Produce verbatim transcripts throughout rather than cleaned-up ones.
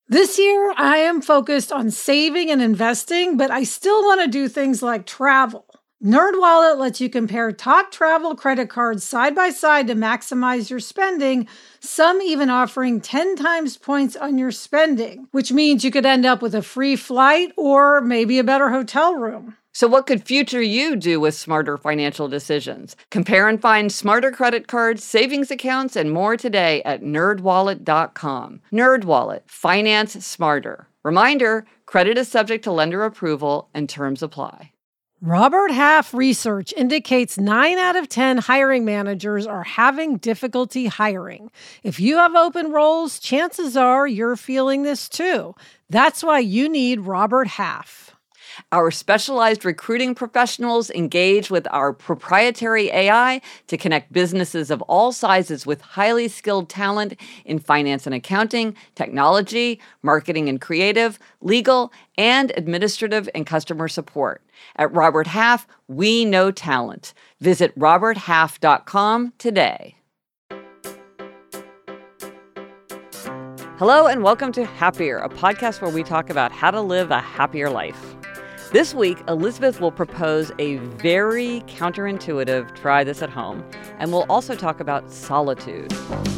This year, I am focused on saving and investing, but I still want to do things like travel. NerdWallet lets you compare top travel credit cards side by side to maximize your spending, some even offering ten times points on your spending, which means you could end up with a free flight or maybe a better hotel room. So what could future you do with smarter financial decisions? Compare and find smarter credit cards, savings accounts, and more today at nerd wallet dot com. NerdWallet. Finance smarter. Reminder, credit is subject to lender approval and terms apply. Robert Half research indicates nine out of ten hiring managers are having difficulty hiring. If you have open roles, chances are you're feeling this too. That's why you need Robert Half. Our specialized recruiting professionals engage with our proprietary A I to connect businesses of all sizes with highly skilled talent in finance and accounting, technology, marketing and creative, legal, and administrative and customer support. At Robert Half, we know talent. Visit robert half dot com today. Hello and welcome to Happier, a podcast where we talk about how to live a happier life. This week, Elizabeth will propose a very counterintuitive try this at home, and we'll also talk about solitude.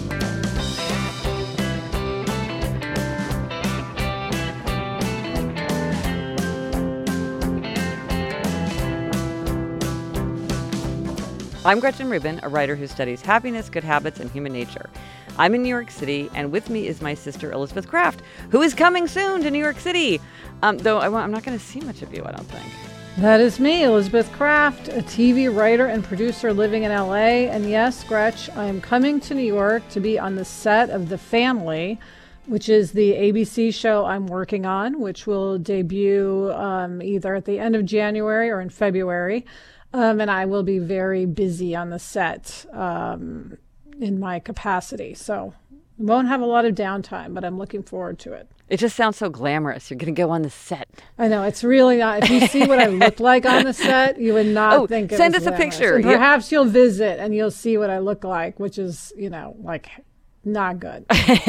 I'm Gretchen Rubin, a writer who studies happiness, good habits, and human nature. I'm in New York City, and with me is my sister, Elizabeth Craft, who is coming soon to New York City. Um, though I, I'm not going to see much of you, I don't think. That is me, Elizabeth Craft, a T V writer and producer living in L A. And yes, Gretch, I am coming to New York to be on the set of The Family, which is the A B C show I'm working on, which will debut um, either at the end of January or in February. Um, and I will be very busy on the set um, in my capacity. So I won't have a lot of downtime, but I'm looking forward to it. It just sounds so glamorous. You're going to go on the set. I know. It's really not. If you see what I look like on the set, you would not oh, think it send was us glamorous. a picture. And perhaps you'll visit and you'll see what I look like, which is, you know, like not good.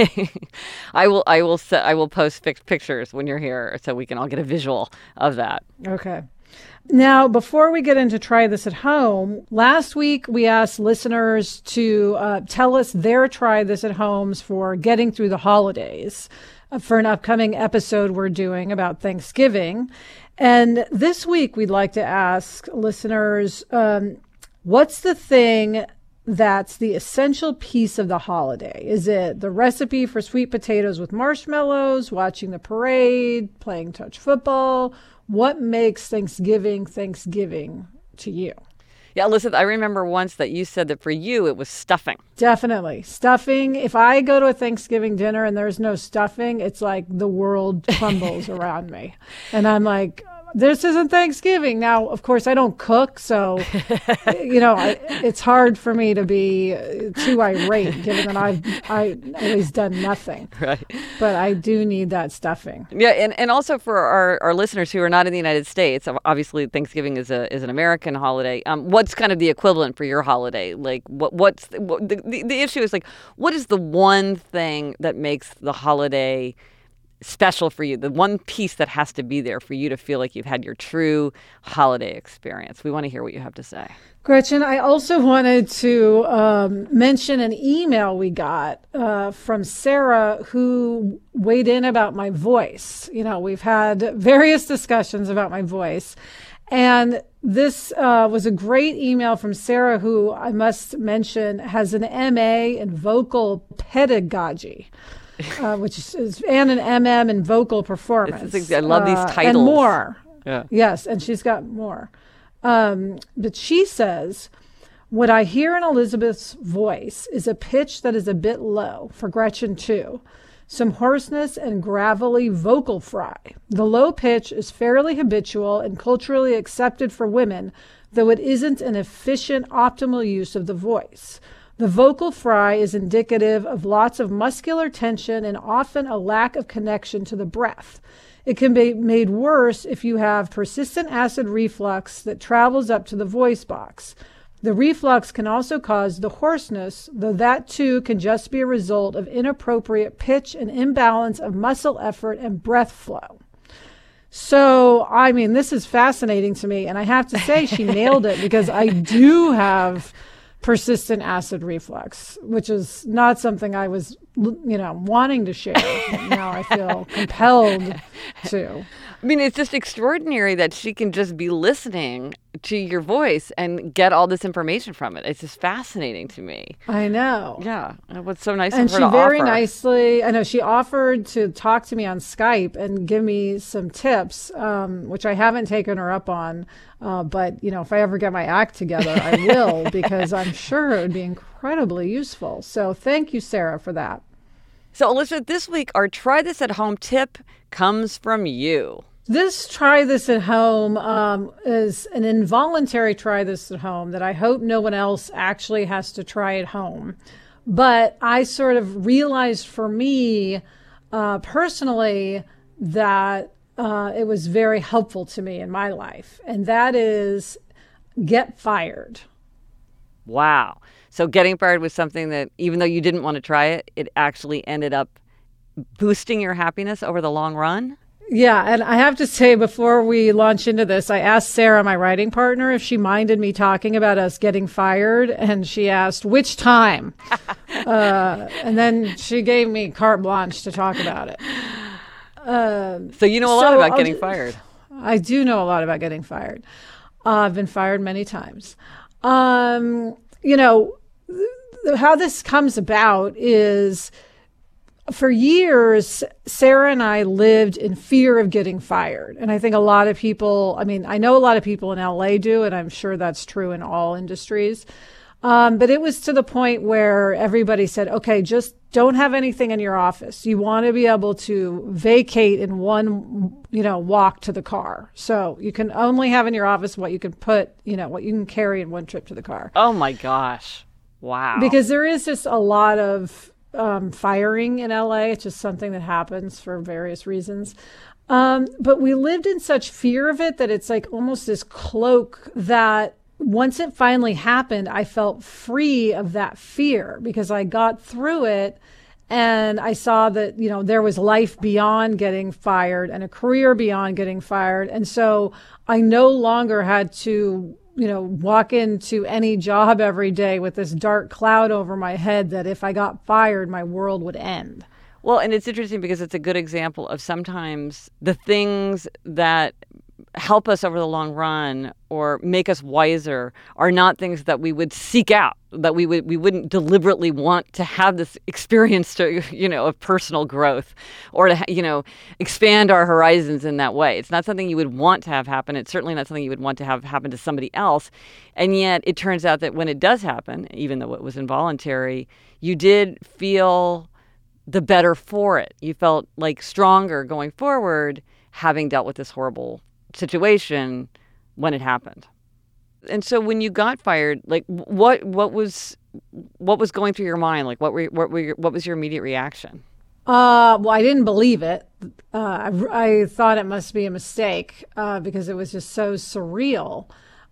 I will I will set, I will post pictures when you're here so we can all get a visual of that. Okay. Now, before we get into Try This at Home, last week we asked listeners to uh, tell us their Try This at Homes for getting through the holidays uh, for an upcoming episode we're doing about Thanksgiving. And this week we'd like to ask listeners, um, what's the thing that's the essential piece of the holiday? Is it the recipe for sweet potatoes with marshmallows, watching the parade, playing touch football? What makes Thanksgiving Thanksgiving to you? Yeah, listen, I remember once that you said that for you it was stuffing. Definitely. Stuffing. If I go to a Thanksgiving dinner and there's no stuffing, it's like the world crumbles around me. And I'm like, this isn't Thanksgiving. Now, of course, I don't cook, so, you know, I, it's hard for me to be too irate, given that I've I always done nothing. Right. But I do need that stuffing. Yeah, and, and also for our, our listeners who are not in the United States, obviously Thanksgiving is a is an American holiday. Um, what's kind of the equivalent for your holiday? Like, what what's what, the, the the issue is like, what is the one thing that makes the holiday special for you, the one piece that has to be there for you to feel like you've had your true holiday experience? We want to hear what you have to say. Gretchen, I also wanted to um, mention an email we got uh, from Sarah, who weighed in about my voice. You know, we've had various discussions about my voice. And this uh, was a great email from Sarah, who I must mention has an M A in vocal pedagogy. Uh, which is and an M M in vocal performance. Is, I love these uh, titles. And more. Yeah. Yes, and she's got more. Um, but she says, what I hear in Elizabeth's voice is a pitch that is a bit low, for Gretchen too. Some hoarseness and gravelly vocal fry. The low pitch is fairly habitual and culturally accepted for women, though it isn't an efficient, optimal use of the voice. The vocal fry is indicative of lots of muscular tension and often a lack of connection to the breath. It can be made worse if you have persistent acid reflux that travels up to the voice box. The reflux can also cause the hoarseness, though that too can just be a result of inappropriate pitch and imbalance of muscle effort and breath flow. So, I mean, this is fascinating to me. And I have to say she nailed it, because I do have persistent acid reflux, which is not something I was, you know, wanting to share. Now I feel compelled to. I mean, it's just extraordinary that she can just be listening to your voice and get all this information from it. It's just fascinating to me. I know. Yeah. What's so nice and of her she to very offer. nicely, I know she offered to talk to me on Skype and give me some tips, um, which I haven't taken her up on. Uh, but, you know, if I ever get my act together, I will, because I'm sure it would be incredibly useful. So thank you, Sarah, for that. So, Elizabeth, this week, our Try This at Home tip comes from you. This try this at home um, is an involuntary try this at home that I hope no one else actually has to try at home. But I sort of realized for me uh, personally that uh, it was very helpful to me in my life. And that is get fired. Wow. So getting fired was something that, even though you didn't want to try it, it actually ended up boosting your happiness over the long run? Yeah, and I have to say, before we launch into this, I asked Sarah, my writing partner, if she minded me talking about us getting fired, and she asked, which time? uh, and then she gave me carte blanche to talk about it. Uh, so you know a so lot about I'll getting ju- fired. I do know a lot about getting fired. Uh, I've been fired many times. Um, you know, th- how this comes about is, for years, Sarah and I lived in fear of getting fired. And I think a lot of people, I mean, I know a lot of people in L A do, and I'm sure that's true in all industries. Um, but it was to the point where everybody said, okay, just don't have anything in your office. You want to be able to vacate in one, you know, walk to the car. So you can only have in your office what you can put, you know, what you can carry in one trip to the car. Oh my gosh. Wow. Because there is just a lot of um, firing in L A. It's just something that happens for various reasons. Um, but we lived in such fear of it that it's like almost this cloak that once it finally happened, I felt free of that fear because I got through it and I saw that, you know, there was life beyond getting fired and a career beyond getting fired. And so I no longer had to, you know, walk into any job every day with this dark cloud over my head that if I got fired, my world would end. Well, and it's interesting because it's a good example of sometimes the things that help us over the long run or make us wiser are not things that we would seek out, that we would we wouldn't deliberately want to have this experience to, you know, of personal growth or to, you know, expand our horizons in that way. It's not something you would want to have happen. It's certainly not something you would want to have happen to somebody else. And yet it turns out that when it does happen, even though it was involuntary, you did feel the better for it. You felt like stronger going forward, having dealt with this horrible situation when it happened. And so when you got fired, like what what was what was going through your mind? Like what were what were your, what was your immediate reaction? Uh, well, I didn't believe it. Uh, I, I thought it must be a mistake uh, because it was just so surreal.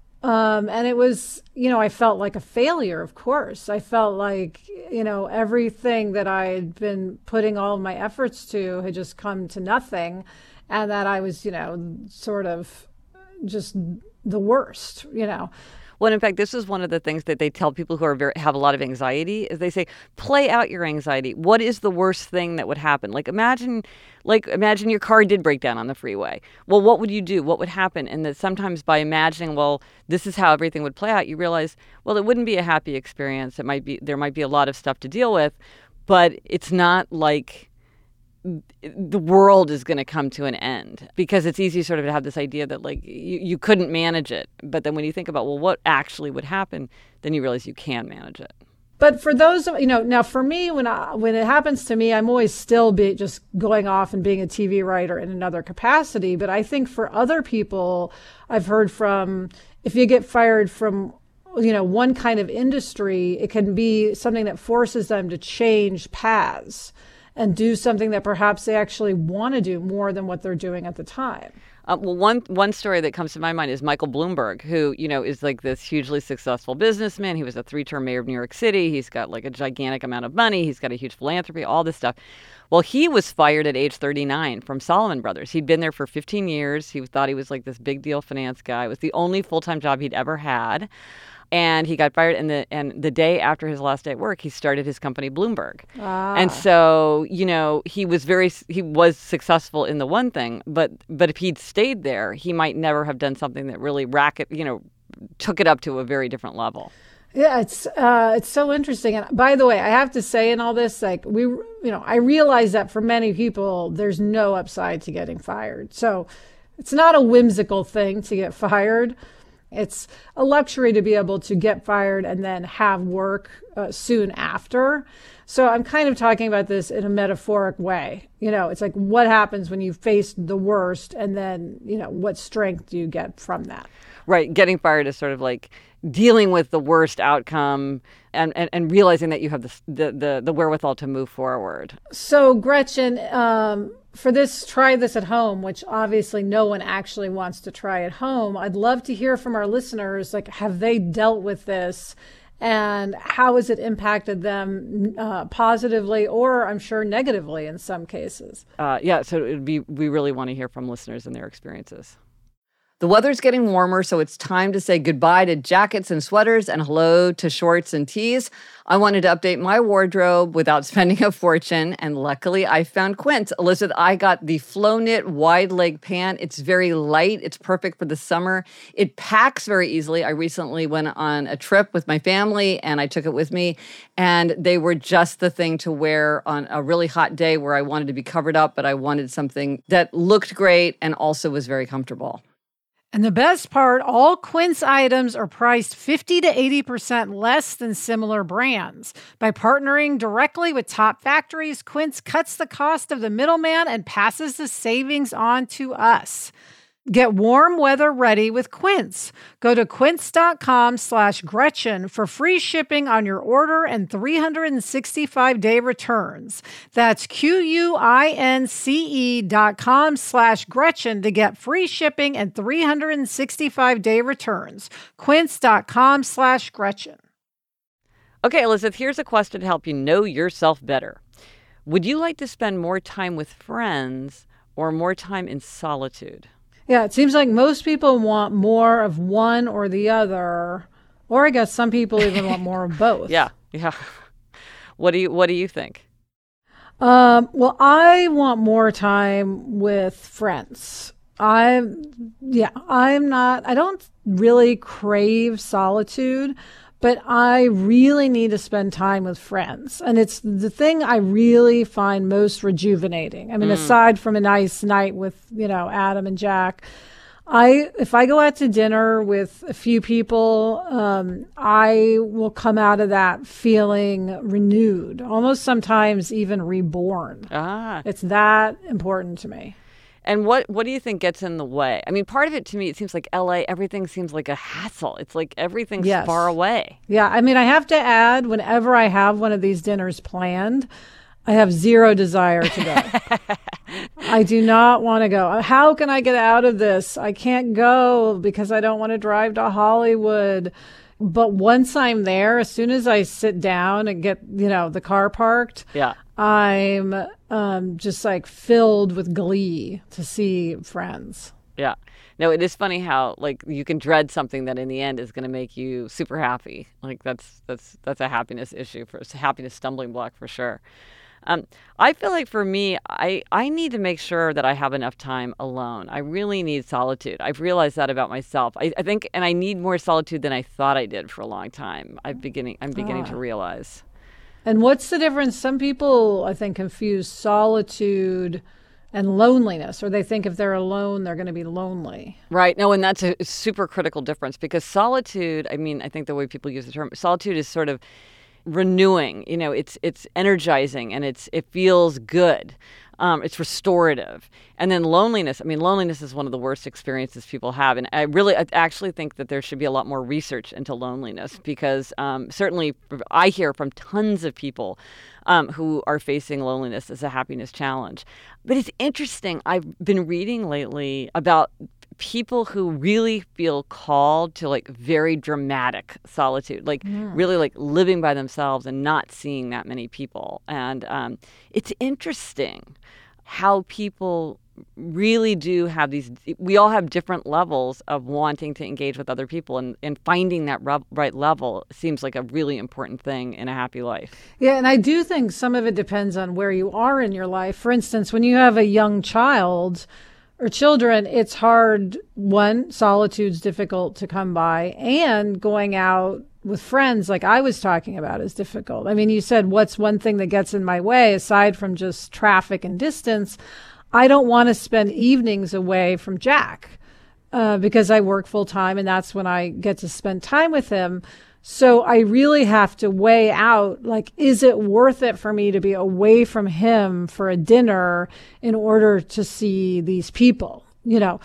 Um, and it was, you know, I felt like a failure, of course. I felt like, you know, everything that I had been putting all of my efforts to had just come to nothing. And that I was, you know, sort of just the worst, you know. Well, in fact, this is one of the things that they tell people who are very, have a lot of anxiety is they say, play out your anxiety. What is the worst thing that would happen? Like imagine, like imagine your car did break down on the freeway. Well, what would you do? What would happen? And that sometimes by imagining, well, this is how everything would play out, you realize, well, it wouldn't be a happy experience. It might be, there might be a lot of stuff to deal with, but it's not like the world is going to come to an end, because it's easy sort of to have this idea that like you, you couldn't manage it. But then when you think about, well, what actually would happen, then you realize you can manage it. But for those, you know, now for me, when I, when it happens to me, I'm always still be just going off and being a T V writer in another capacity. But I think for other people, I've heard from, if you get fired from, you know, one kind of industry, it can be something that forces them to change paths and do something that perhaps they actually want to do more than what they're doing at the time. Uh, well, one one story that comes to my mind is Michael Bloomberg, who, you know, is like this hugely successful businessman. He was a three-term mayor of New York City. He's got like a gigantic amount of money. He's got a huge philanthropy, all this stuff. Well, he was fired at age thirty-nine from Salomon Brothers. He'd been there for fifteen years. He thought he was like this big deal finance guy. It was the only full-time job he'd ever had. And he got fired, and the and the day after his last day at work, he started his company Bloomberg. Ah. And so, you know, he was very he was successful in the one thing, but but if he'd stayed there, he might never have done something that really racket, you know, took it up to a very different level. Yeah, it's uh, it's so interesting. And by the way, I have to say in all this, like we, you know, I realize that for many people, there's no upside to getting fired. So it's not a whimsical thing to get fired. It's a luxury to be able to get fired and then have work uh, soon after. So I'm kind of talking about this in a metaphoric way. You know, it's like what happens when you face the worst, and then, you know, what strength do you get from that? Right. Getting fired is sort of like dealing with the worst outcome and, and, and realizing that you have the, the, the, the wherewithal to move forward. So, Gretchen, um, for this, try this at home, which obviously no one actually wants to try at home. I'd love to hear from our listeners, like, have they dealt with this and how has it impacted them uh, positively or, I'm sure, negatively in some cases? Uh, yeah, so it'd be, we really want to hear from listeners and their experiences. The weather's getting warmer, so it's time to say goodbye to jackets and sweaters and hello to shorts and tees. I wanted to update my wardrobe without spending a fortune, and luckily I found Quince. Elizabeth, I got the Flow Knit wide leg pant. It's very light. It's perfect for the summer. It packs very easily. I recently went on a trip with my family, and I took it with me, and they were just the thing to wear on a really hot day where I wanted to be covered up, but I wanted something that looked great and also was very comfortable. And the best part, all Quince items are priced fifty to eighty percent less than similar brands. By partnering directly with top factories, Quince cuts the cost of the middleman and passes the savings on to us. Get warm weather ready with Quince. Go to quince.com slash Gretchen for free shipping on your order and three hundred sixty-five day returns. That's Q-U-I-N-C-E dot com slash Gretchen to get free shipping and three hundred sixty-five day returns. Quince.com slash Gretchen. Okay, Elizabeth, here's a question to help you know yourself better. Would you like to spend more time with friends or more time in solitude? Yeah, it seems like most people want more of one or the other, or I guess some people even want more of both. Yeah, yeah. What do you What do you think? Um, well, I want more time with friends. I, yeah, I'm not. I don't really crave solitude, but I really need to spend time with friends. And it's the thing I really find most rejuvenating. I mean, mm. aside from a nice night with, you know, Adam and Jack, I if I go out to dinner with a few people, um, I will come out of that feeling renewed, almost sometimes even reborn. Ah. It's that important to me. And what, what do you think gets in the way? I mean, part of it to me, it seems like L A, everything seems like a hassle. It's like everything's yes. far away. Yeah. I mean, I have to add, whenever I have one of these dinners planned, I have zero desire to go. I do not want to go. How can I get out of this? I can't go because I don't want to drive to Hollywood. But once I'm there, as soon as I sit down and get, you know, the car parked, yeah. I'm um, just like filled with glee to see friends. Yeah. No, it is funny how like you can dread something that in the end is going to make you super happy. Like that's that's that's a happiness issue, for it's a happiness stumbling block for sure. Um, I feel like for me, I, I need to make sure that I have enough time alone. I really need solitude. I've realized that about myself. I, I think, and I need more solitude than I thought I did for a long time. I'm beginning, I'm beginning ah. to realize. And what's the difference? Some people, I think, confuse solitude and loneliness, or they think if they're alone, they're going to be lonely. Right. No, and that's a super critical difference, because solitude, I mean, I think the way people use the term, solitude is sort of renewing. You know, it's it's energizing and it's it feels good. Um, it's restorative. And then loneliness. I mean, loneliness is one of the worst experiences people have. And I really I actually think that there should be a lot more research into loneliness because um, certainly I hear from tons of people um, who are facing loneliness as a happiness challenge. But it's interesting. I've been reading lately about people who really feel called to like very dramatic solitude, like yeah. really like living by themselves and not seeing that many people. And um, it's interesting how people really do have these, we all have different levels of wanting to engage with other people, and, and finding that re- right level seems like a really important thing in a happy life. Yeah, and I do think some of it depends on where you are in your life. For instance, when you have a young child or children, it's hard. One, solitude's difficult to come by, and going out with friends like I was talking about is difficult. I mean, you said, what's one thing that gets in my way aside from just traffic and distance? I don't want to spend evenings away from Jack uh, because I work full time, and that's when I get to spend time with him. So I really have to weigh out, like, is it worth it for me to be away from him for a dinner in order to see these people? You know,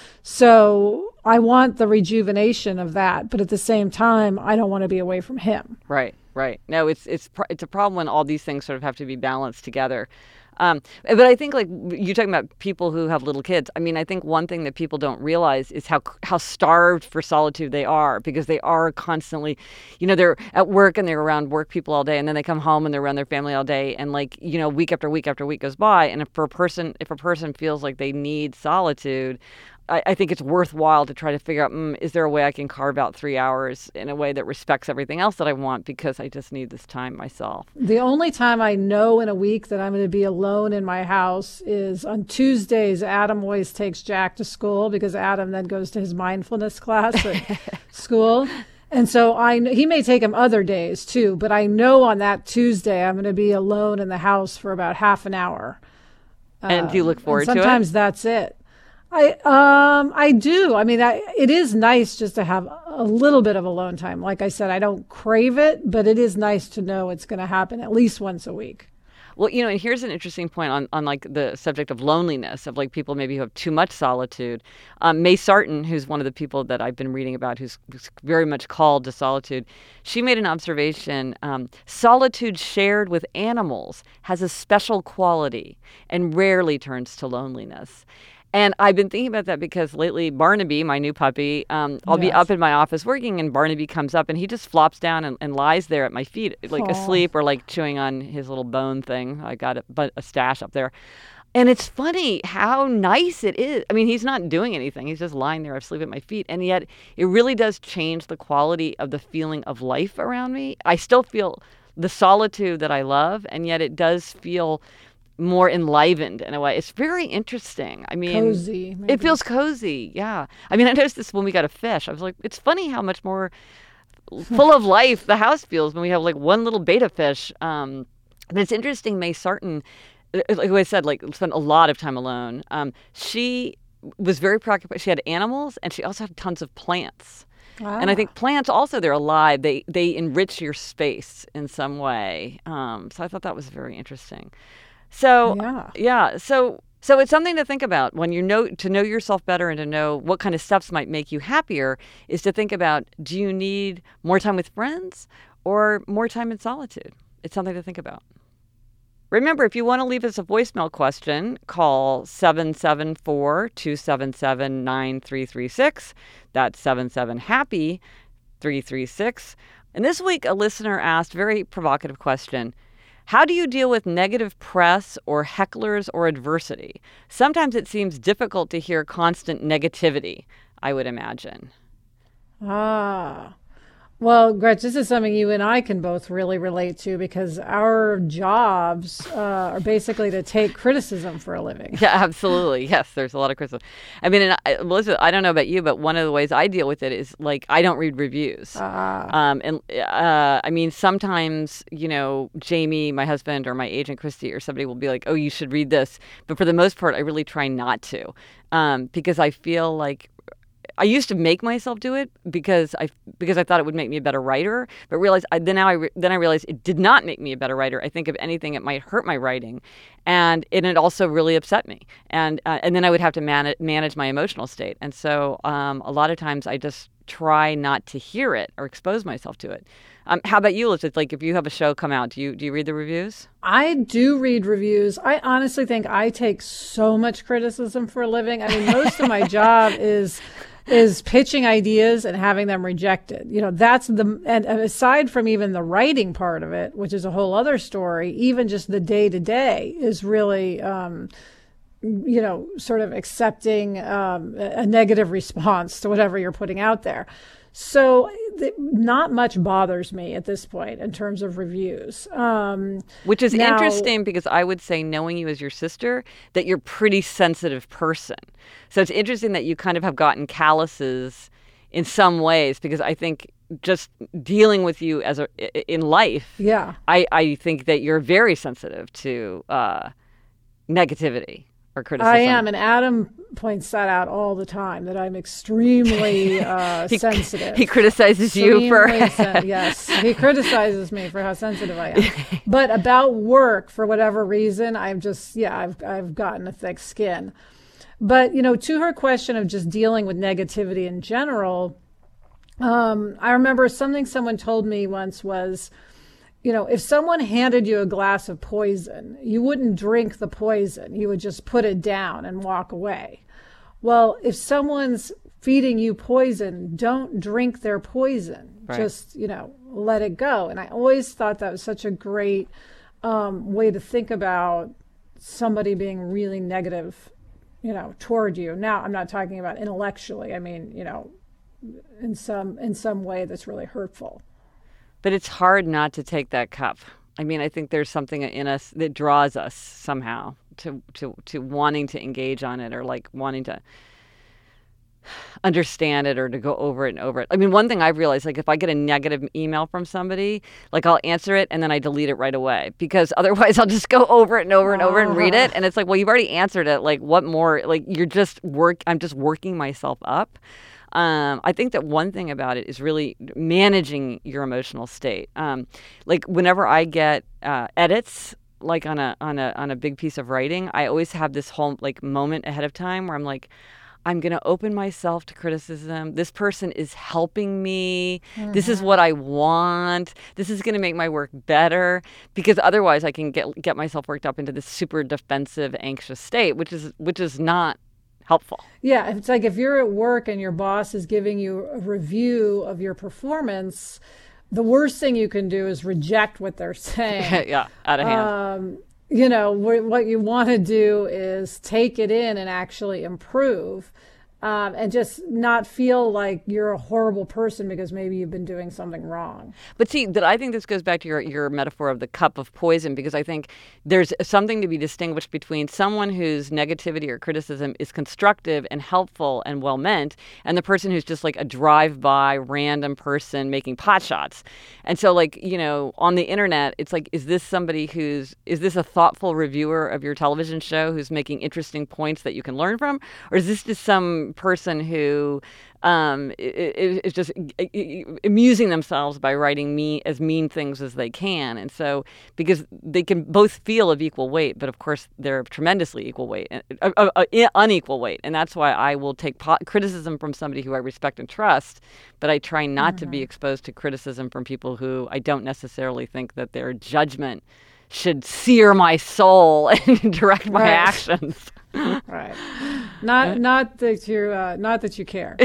so I want the rejuvenation of that, but at the same time, I don't want to be away from him. Right, right. No, it's it's it's a problem when all these things sort of have to be balanced together. Um, but I think, like, you're talking about people who have little kids. I mean, I think one thing that people don't realize is how how starved for solitude they are, because they are constantly, you know, they're at work and they're around work people all day, and then they come home and they're around their family all day, and, like, you know, week after week after week goes by, and if for a person if a person feels like they need solitude, I, I think it's worthwhile to try to figure out, mm, is there a way I can carve out three hours in a way that respects everything else that I want, because I just need this time myself. The only time I know in a week that I'm going to be alone in my house is on Tuesdays. Adam always takes Jack to school because Adam then goes to his mindfulness class at school. And so I he may take him other days too, but I know on that Tuesday I'm going to be alone in the house for about half an hour. And um, do you look forward to it? Sometimes that's it. I um I do. I mean, I, it is nice just to have a little bit of alone time. Like I said, I don't crave it, but it is nice to know it's going to happen at least once a week. Well, you know, and here's an interesting point on, on like the subject of loneliness, of like people maybe who have too much solitude. Um, May Sarton, who's one of the people that I've been reading about, who's, who's very much called to solitude, she made an observation. Um, solitude shared with animals has a special quality and rarely turns to loneliness. And I've been thinking about that because lately Barnaby, my new puppy, um, I'll yes. be up in my office working, and Barnaby comes up and he just flops down and, and lies there at my feet, like Aww. asleep or like chewing on his little bone thing. I got a, a stash up there. And it's funny how nice it is. I mean, he's not doing anything. He's just lying there asleep at my feet. And yet it really does change the quality of the feeling of life around me. I still feel the solitude that I love, and yet it does feel more enlivened in a way. It's very interesting. I mean, cozy. Maybe. It feels cozy. Yeah. I mean, I noticed this when we got a fish. I was like, it's funny how much more full of life the house feels when we have like one little beta fish. Um, but it's interesting. May Sarton, like I said, like spent a lot of time alone. Um, she was very preoccupied. She had animals, and she also had tons of plants. Wow. And I think plants also, they're alive. They they enrich your space in some way. Um, so I thought that was very interesting. So, yeah. yeah, so so it's something to think about when you know, to know yourself better and to know what kind of steps might make you happier, is to think about, do you need more time with friends or more time in solitude? It's something to think about. Remember, if you want to leave us a voicemail question, call seven seven four, two seven seven, nine three three six. That's seven seven happy three three six. And this week, a listener asked a very provocative question. How do you deal with negative press or hecklers or adversity? Sometimes it seems difficult to hear constant negativity, I would imagine. Ah. Well, Gretch, this is something you and I can both really relate to, because our jobs uh, are basically to take criticism for a living. Yeah, absolutely. Yes, there's a lot of criticism. I mean, and I, Melissa, I don't know about you, but one of the ways I deal with it is, like, I don't read reviews. Ah. Um, and uh, I mean, sometimes, you know, Jamie, my husband, or my agent, Christy, or somebody will be like, oh, you should read this. But for the most part, I really try not to, um, because I feel like I used to make myself do it because I because I thought it would make me a better writer, but realized I, then now I re, then I realized it did not make me a better writer. I think if anything, it might hurt my writing, and and it also really upset me. And uh, and then I would have to manage manage my emotional state. And so um, a lot of times I just try not to hear it or expose myself to it. Um, how about you, Elizabeth? Like, if you have a show come out, do you do you read the reviews? I do read reviews. I honestly think I take so much criticism for a living. I mean, most of my job is is pitching ideas and having them rejected. You know, that's the, and aside from even the writing part of it, which is a whole other story, even just the day to day is really, um, you know, sort of accepting um, a negative response to whatever you're putting out there. So th- not much bothers me at this point in terms of reviews. Um, Which is now, interesting because I would say, knowing you as your sister, that you're a pretty sensitive person. So it's interesting that you kind of have gotten calluses in some ways, because I think just dealing with you as a in life, yeah, I, I think that you're very sensitive to uh, negativity or criticism. I am, and Adam points that out all the time, that I'm extremely uh, he, sensitive. He criticizes extremely you for... sen- yes, he criticizes me for how sensitive I am. But about work, for whatever reason, I'm just, yeah, I've I've gotten a thick skin. But, you know, to her question of just dealing with negativity in general, um, I remember something someone told me once was, you know, if someone handed you a glass of poison, you wouldn't drink the poison. You would just put it down and walk away. Well, if someone's feeding you poison, don't drink their poison. Right. Just, you know, let it go. And I always thought that was such a great um, way to think about somebody being really negative, you know, toward you. Now, I'm not talking about intellectually. I mean, you know, in some in some way that's really hurtful. But it's hard not to take that cup. I mean, I think there's something in us that draws us somehow to to to wanting to engage on it, or like wanting to understand it or to go over it and over it. I mean, one thing I've realized, like if I get a negative email from somebody, like I'll answer it and then I delete it right away, because otherwise I'll just go over it and over and over and read it. And it's like, well, you've already answered it. Like what more? Like you're just work. I'm just working myself up. Um, I think that one thing about it is really managing your emotional state. Um, like whenever I get uh, edits, like on a on a on a big piece of writing, I always have this whole like moment ahead of time where I'm like, I'm going to open myself to criticism. This person is helping me. Mm-hmm. This is what I want. This is going to make my work better, because otherwise I can get get myself worked up into this super defensive, anxious state, which is which is not helpful. Yeah, it's like if you're at work and your boss is giving you a review of your performance, the worst thing you can do is reject what they're saying. Yeah, out of hand. Um, you know, wh- what you want to do is take it in and actually improve, um, and just not feel like you're a horrible person because maybe you've been doing something wrong. But see, that I think this goes back to your, your metaphor of the cup of poison, because I think there's something to be distinguished between someone whose negativity or criticism is constructive and helpful and well-meant, and the person who's just like a drive-by random person making pot shots. And so like, you know, on the internet, it's like, is this somebody who's, is this a thoughtful reviewer of your television show who's making interesting points that you can learn from? Or is this just some person who um, is just amusing themselves by writing me as mean things as they can? And so, because they can both feel of equal weight, but of course they're of tremendously equal weight, uh, uh, uh, unequal weight. And that's why I will take po- criticism from somebody who I respect and trust, but I try not mm-hmm. to be exposed to criticism from people who I don't necessarily think that their judgment should sear my soul and direct my right. actions. Right. Not not that you uh, not that you care.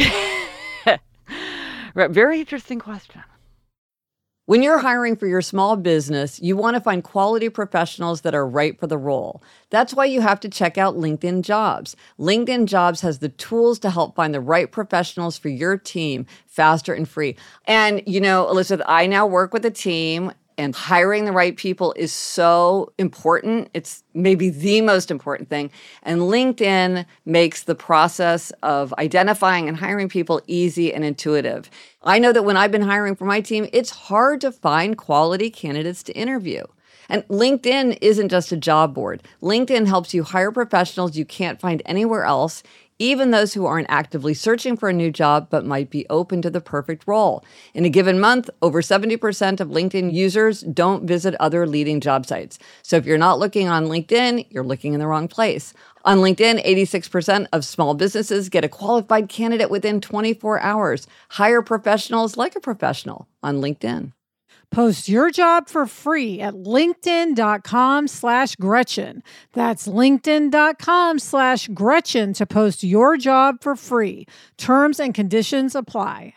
Right. Very interesting question. When you're hiring for your small business, you want to find quality professionals that are right for the role. That's why you have to check out LinkedIn Jobs. LinkedIn Jobs has the tools to help find the right professionals for your team faster and free. And, you know, Elizabeth, I now work with a team, and hiring the right people is so important. It's maybe the most important thing. And LinkedIn makes the process of identifying and hiring people easy and intuitive. I know that when I've been hiring for my team, it's hard to find quality candidates to interview. And LinkedIn isn't just a job board. LinkedIn helps you hire professionals you can't find anywhere else even those who aren't actively searching for a new job but might be open to the perfect role. In a given month, over seventy percent of LinkedIn users don't visit other leading job sites. So if you're not looking on LinkedIn, you're looking in the wrong place. On LinkedIn, eighty-six percent of small businesses get a qualified candidate within twenty-four hours. Hire professionals like a professional on LinkedIn. Post your job for free at linkedin.com slash Gretchen. That's linkedin.com slash Gretchen to post your job for free. Terms and conditions apply.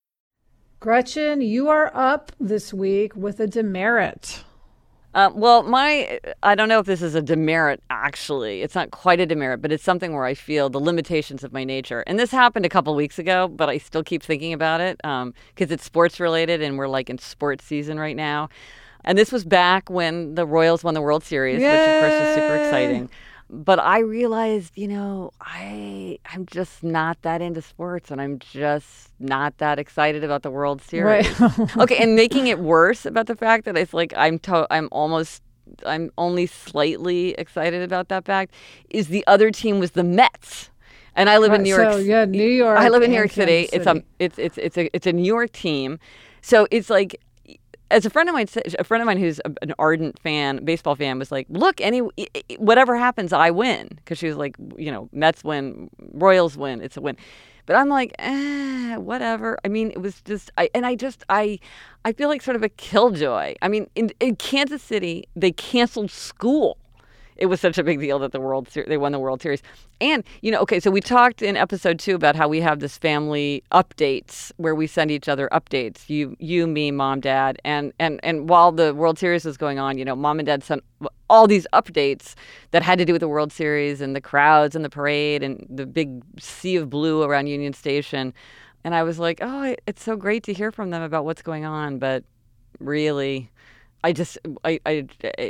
Gretchen, you are up this week with a demerit. Uh, well, my, I don't know if this is a demerit, actually. It's not quite a demerit, but it's something where I feel the limitations of my nature. And this happened a couple weeks ago, but I still keep thinking about it because um, it's sports related and we're like in sports season right now. And this was back when the Royals won the World Series, Yay! Which of course was super exciting. But I realized, you know, I, I'm just not that into sports and I'm just not that excited about the World Series. Right. Okay, and making it worse about the fact that it's like I'm to- I'm almost, I'm only slightly excited about that fact is the other team was the Mets. And I live right, in New York. So, yeah, New York. I live in New York City. City. It's a, it's, it's, it's, a, it's a New York team. So it's like, as a friend of mine, a friend of mine who's an ardent fan, baseball fan, was like, "Look, any whatever happens, I win." Because she was like, you know, Mets win, Royals win, it's a win. But I'm like, eh, whatever. I mean, it was just, I and I just, I, I feel like sort of a killjoy. I mean, in, in Kansas City, they canceled school. It was such a big deal that the World Ser- they won the World Series. And, you know, okay, so we talked in episode two about how we have this family updates where we send each other updates. You, you, me, mom, dad. And, and, and while the World Series was going on, you know, mom and dad sent all these updates that had to do with the World Series and the crowds and the parade and the big sea of blue around Union Station. And I was like, oh, it's so great to hear from them about what's going on. But really... I just, I, I,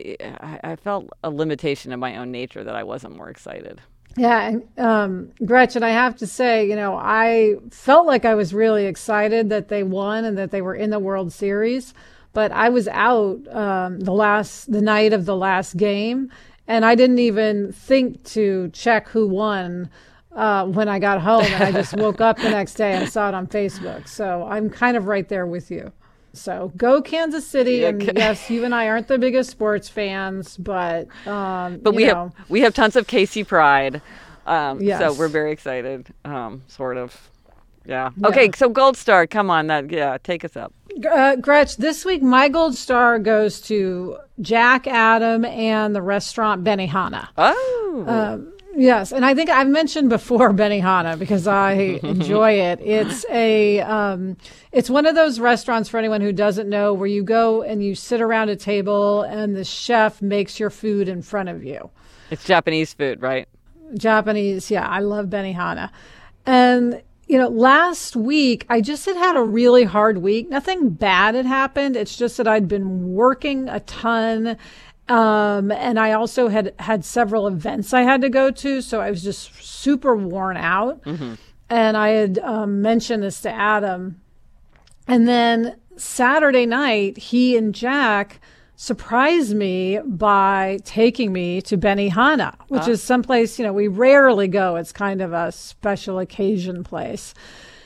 I felt a limitation of my own nature that I wasn't more excited. Yeah, um, Gretchen, I have to say, you know, I felt like I was really excited that they won and that they were in the World Series, but I was out um, the last, the night of the last game, and I didn't even think to check who won uh, when I got home, and I just woke up the next day and saw it on Facebook. So I'm kind of right there with you. So go Kansas City, yeah, and yes, you and I aren't the biggest sports fans, but um, but we know. have we have tons of K C pride, um, yes. So we're very excited, um, sort of, yeah. yeah. Okay, so Gold Star, come on, that yeah, take us up. Uh, Gretch, this week my Gold Star goes to Jack Adam and the restaurant Benihana. Oh. Um, Yes, and I think I've mentioned before Benihana because I enjoy it. It's a, um, it's one of those restaurants, for anyone who doesn't know, where you go and you sit around a table and the chef makes your food in front of you. It's Japanese food, right? Japanese, yeah. I love Benihana. And, you know, last week I just had had a really hard week. Nothing bad had happened. It's just that I'd been working a ton. Um, and I also had had several events I had to go to, so I was just super worn out. Mm-hmm. And I had um, mentioned this to Adam. And then Saturday night, he and Jack surprised me by taking me to Benihana, which uh. is someplace, you know, we rarely go. It's kind of a special occasion place.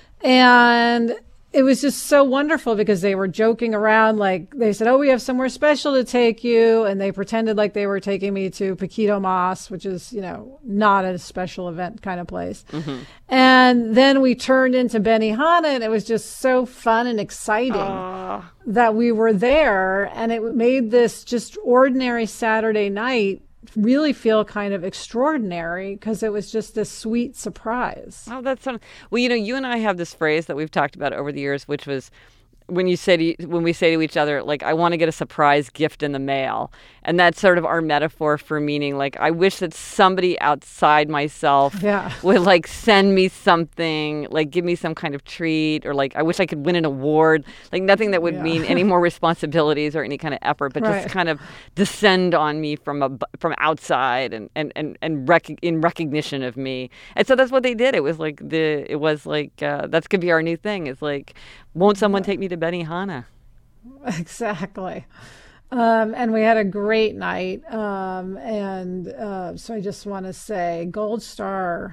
And it was just so wonderful because they were joking around. Like they said, oh, we have somewhere special to take you. And they pretended like they were taking me to Paquito Mas, which is, you know, not a special event kind of place. Mm-hmm. And then we turned into Benihana, and it was just so fun and exciting uh. that we were there. And it made this just ordinary Saturday night really feel kind of extraordinary because it was just this sweet surprise. Oh, that's so, well, you know, you and I have this phrase that we've talked about over the years, which was when you say to, when we say to each other, like, I want to get a surprise gift in the mail. And that's sort of our metaphor for meaning, like, I wish that somebody outside myself yeah. would, like, send me something, like, give me some kind of treat, or, like, I wish I could win an award. Like, nothing that would yeah. mean any more responsibilities or any kind of effort, but right. just kind of descend on me from a, from outside and, and, and, and rec- in recognition of me. And so that's what they did. It was like, the it was like uh, that's going to be our new thing. It's like, won't someone take me to Benihana? Exactly. Um, and we had a great night. Um, and uh, so I just want to say Gold Star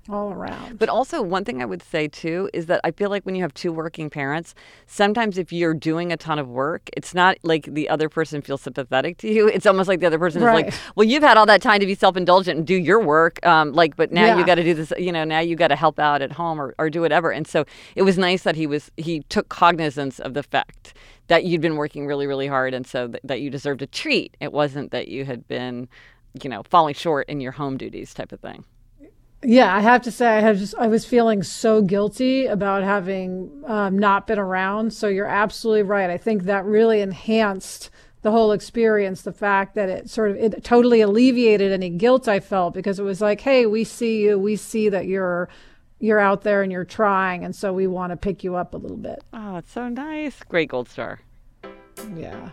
all around. But also, one thing I would say, too, is that I feel like when you have two working parents, sometimes if you're doing a ton of work, it's not like the other person feels sympathetic to you. It's almost like the other person right. is like, well, you've had all that time to be self-indulgent and do your work. Um, like, but now yeah. you got to do this, you know, now you got to help out at home or, or do whatever. And so it was nice that he was, he took cognizance of the fact that you'd been working really, really hard. And so th- that you deserved a treat. It wasn't that you had been, you know, falling short in your home duties type of thing. Yeah, I have to say, I have just I was feeling so guilty about having um, not been around. So you're absolutely right. I think that really enhanced the whole experience. The fact that it sort of it totally alleviated any guilt I felt, because it was like, hey, we see you, we see that you're you're out there and you're trying, and so we want to pick you up a little bit. Oh, it's so nice. Great gold star. Yeah.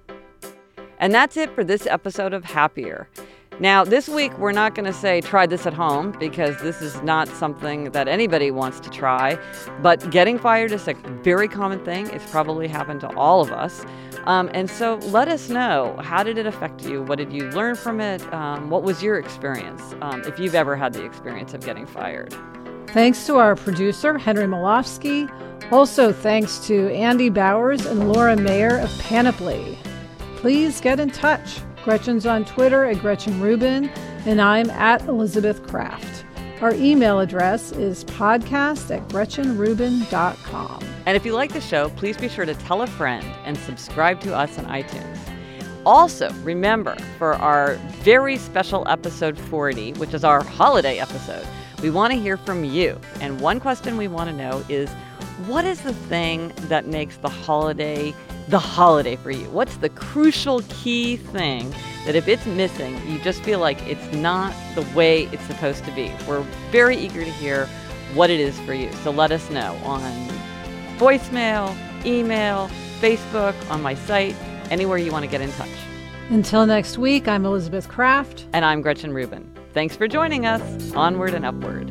And that's it for this episode of Happier. Now, this week, we're not going to say try this at home, because this is not something that anybody wants to try. But getting fired is a very common thing. It's probably happened to all of us. Um, and so let us know, how did it affect you? What did you learn from it? Um, what was your experience, um, if you've ever had the experience of getting fired? Thanks to our producer, Henry Malofsky. Also, thanks to Andy Bowers and Laura Mayer of Panoply. Please get in touch. Gretchen's on Twitter at Gretchen Rubin, and I'm at Elizabeth Kraft. Our email address is podcast at gretchen rubin dot com. And if you like the show, please be sure to tell a friend and subscribe to us on iTunes. Also, remember, for our very special episode forty, which is our holiday episode, we want to hear from you. And one question we want to know is, what is the thing that makes the holiday the holiday for you? What's the crucial key thing that if it's missing, you just feel like it's not the way it's supposed to be? We're very eager to hear what it is for you. So let us know on voicemail, email, Facebook, on my site, anywhere you want to get in touch. Until next week, I'm Elizabeth Kraft. And I'm Gretchen Rubin. Thanks for joining us. Onward and upward.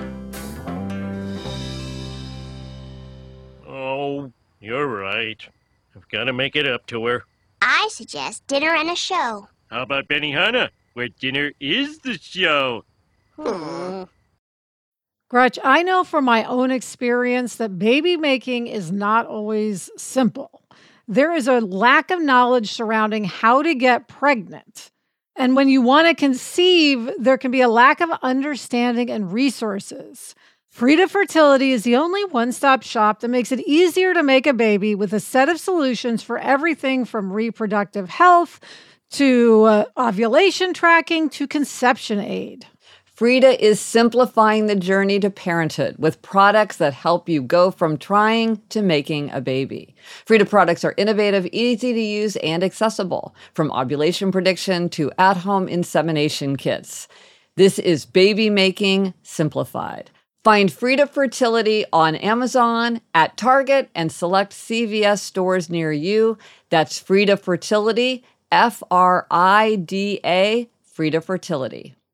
Oh, you're right. I've got to make it up to her. I suggest dinner and a show. How about Benihana, where dinner is the show? Hmm. Gretch, I know from my own experience that baby making is not always simple. There is a lack of knowledge surrounding how to get pregnant. And when you want to conceive, there can be a lack of understanding and resources. Frida Fertility is the only one-stop shop that makes it easier to make a baby, with a set of solutions for everything from reproductive health to uh, ovulation tracking to conception aid. Frida is simplifying the journey to parenthood with products that help you go from trying to making a baby. Frida products are innovative, easy to use, and accessible, from ovulation prediction to at-home insemination kits. This is baby making simplified. Find Frida Fertility on Amazon, at Target, and select C V S stores near you. That's Frida Fertility, F R I D A, Frida Fertility.